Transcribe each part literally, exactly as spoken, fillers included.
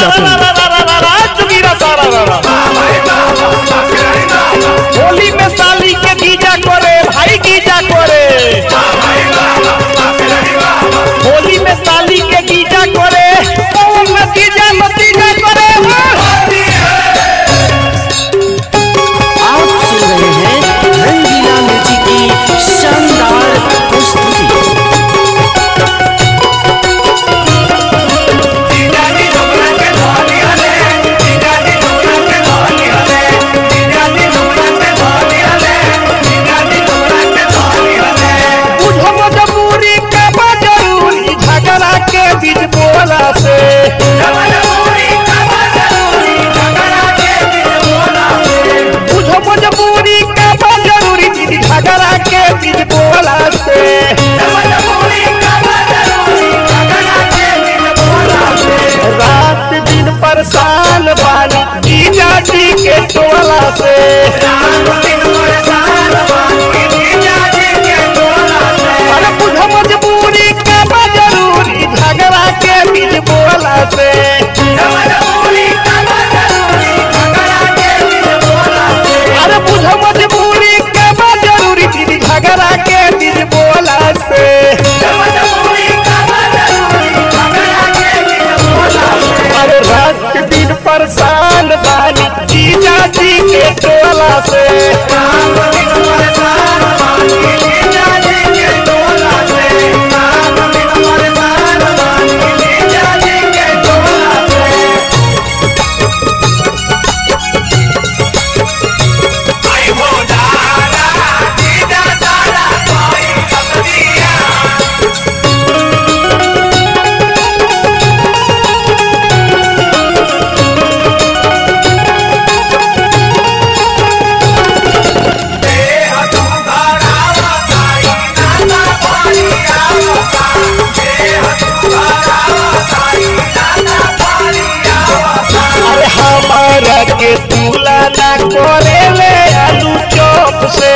होली में साली के गीजा करे भाई गीजा करे होली में साली के गीजा करे कौन नतीजा नतीजा करे। आप सुन रहे हैं रंगीला मिर्ची की शानदार प्रस्तुति। रात दिन परेशान बानी जीजा जी के टोला से अरे बुझ मजबूरी का जरूरी झगड़ा के बीच बोला से अरे बुझ मजबूरी का जरूरी झगड़ा के बीच बोला से अरे रात दिन परेशान बानी जीजा जी के टोला से के तुलना करे ले आलू चौप से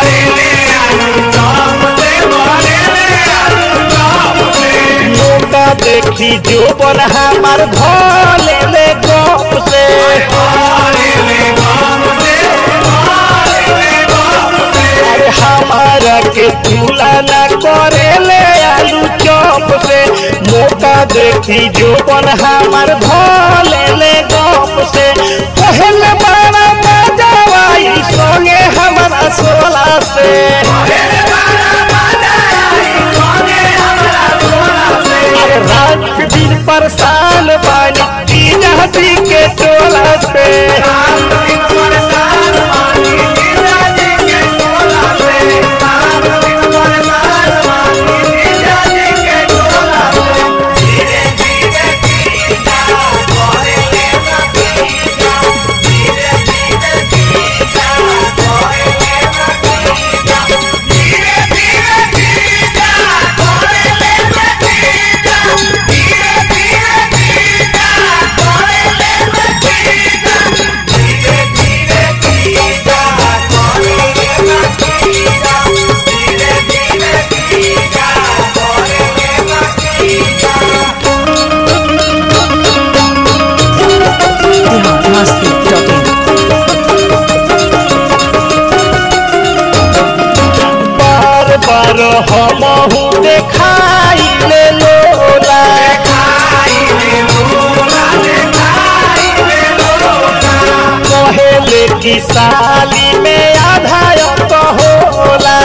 मौका देखी जो बन हमार भले ले गप से अरे हमारा के तुलना करे ले आलू चौप से मौका देखी जो बन हमार भले ले गप से पहले बारा बजावाई सोंगे हमारा सोला से अरे रात दिन परेशान बानी जीजा जी के टोला से हमहू देखाई ले लोला कहेले की साली में आधा तो होला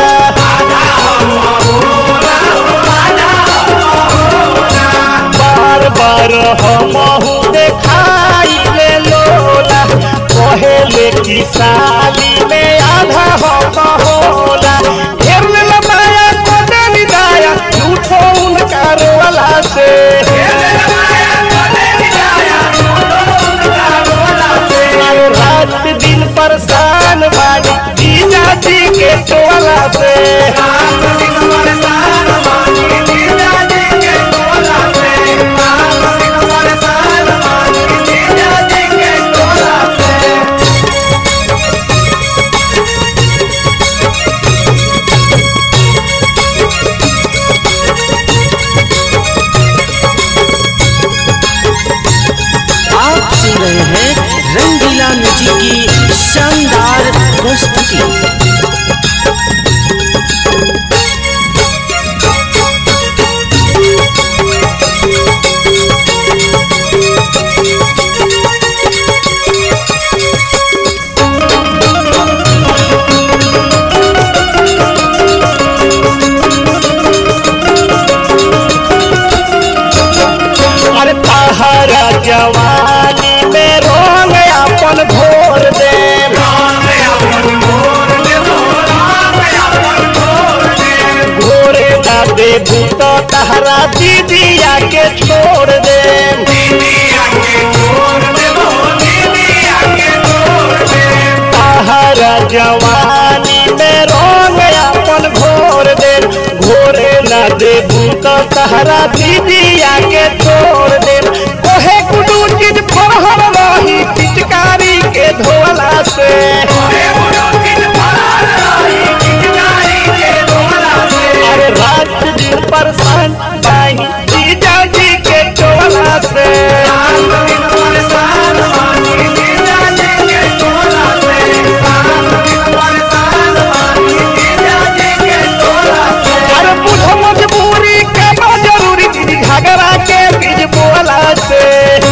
बार बार हमहू देखाई ले लोला कहेले की साली में आधा तो होला उनका रोला से रात दिन परेशान बानी जीजा जी के टोला से Bhojpuri. अरे तहरा जवानी में रंग अपन घोर दे घोरे ना देबू तो तहरा दीदिया के छोड़ दे तहरा जवानी में रंग अपन घोर दे घोरे ना देबू तो तहरा दीदिया के छोड़ दे कोहे कुडू चीज फरहर रही पिचकारी के धोला से अरे रात दिन परेशान नहीं जीजा जी के टोला से अरे बुढ़ो मजबूरी के बा जरूरी झगड़ा के बीच बोला से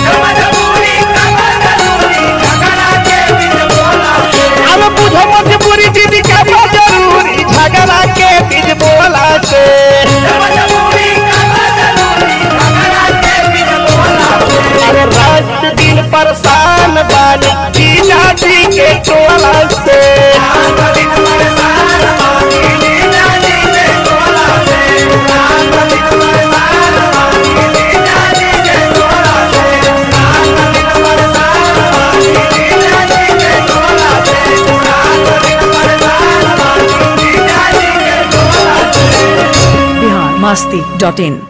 अरे बुढ़ो मजबूरी दीदी के बा जरूरी झगड़ा के बीच बोला से अरे रात दिन परेशान बानी जीजा जी के टोला से biharmasti dot in